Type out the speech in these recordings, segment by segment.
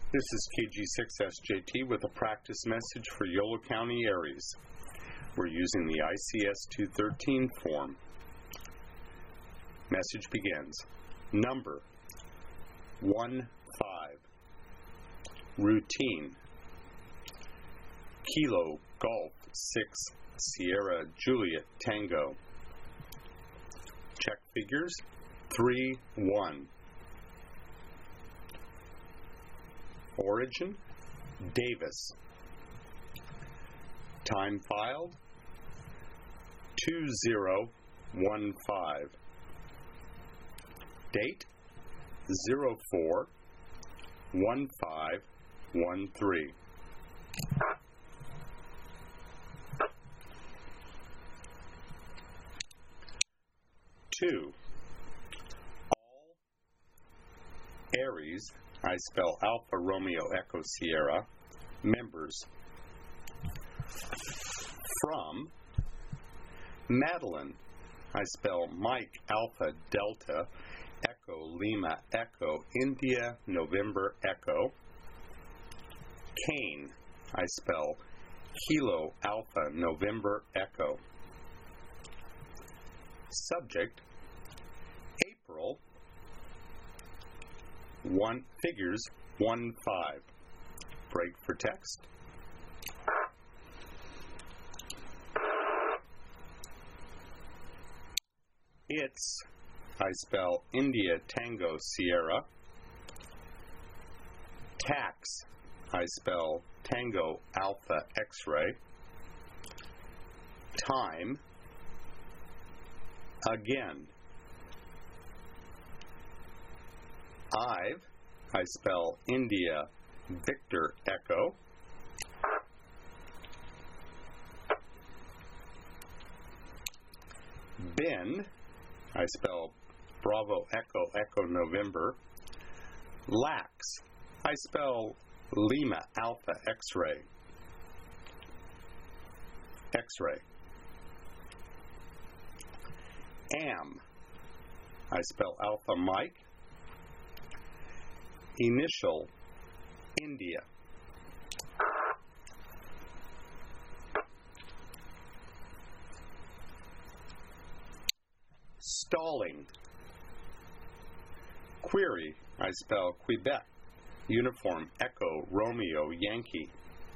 This is KG6SJT with a practice message for Yolo County Aries. We're using the ICS 213 form. Message begins. Number 1-5. Routine. Kilo Golf 6 Sierra Juliet Tango. Check figures 3-1. Origin, Davis. Time filed, 2015. Date, 04-1513. 2. All Aries, I spell Alpha Romeo Echo Sierra, members. From Madeline, I spell Mike Alpha Delta Echo Lima Echo India November Echo. Kane, I spell Kilo Alpha November Echo. Subject, April, figures 1-5. Break for text. It's, I spell India Tango Sierra. Tax, I spell Tango Alpha X-ray. Time, again. I spell India Victor Echo. Ben, I spell Bravo Echo Echo November. Lax, I spell Lima Alpha X-ray. X-ray. Am, I spell Alpha Mike. Initial, India. Stalling. Query, I spell Quebec. Uniform Echo Romeo Yankee.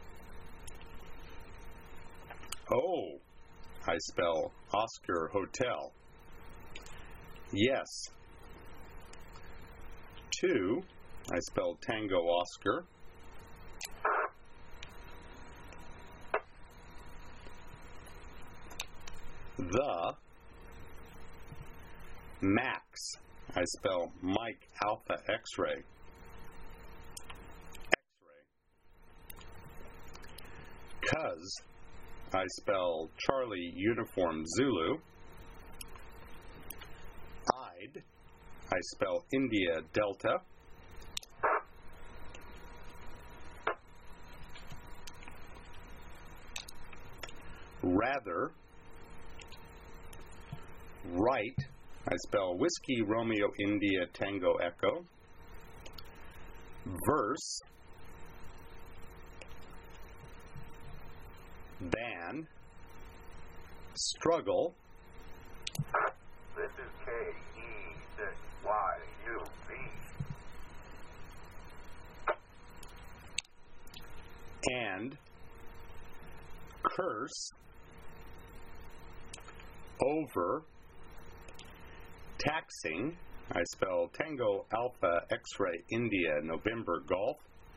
O, I spell Oscar Hotel. Yes. 2, I spell Tango Oscar. The Max, I spell Mike Alpha X-ray. X-ray. Cuz, I spell Charlie Uniform Zulu. I'd, I spell India Delta. Rather. Right, I spell Whiskey Romeo India Tango Echo. Verse. Ban. Struggle. This is KE6YUV. And curse. Over. Taxing, I spell Tango Alpha X-ray India November Golf.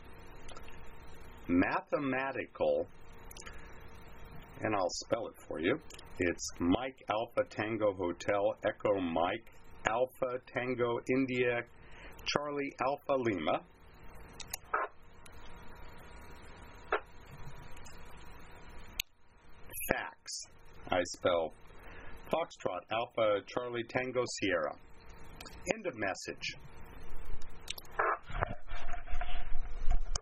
Mathematical, and I'll spell it for you. It's Mike Alpha Tango Hotel Echo Mike Alpha Tango India Charlie Alpha Lima. Facts, I spell Foxtrot Alpha Charlie Tango Sierra. End of message.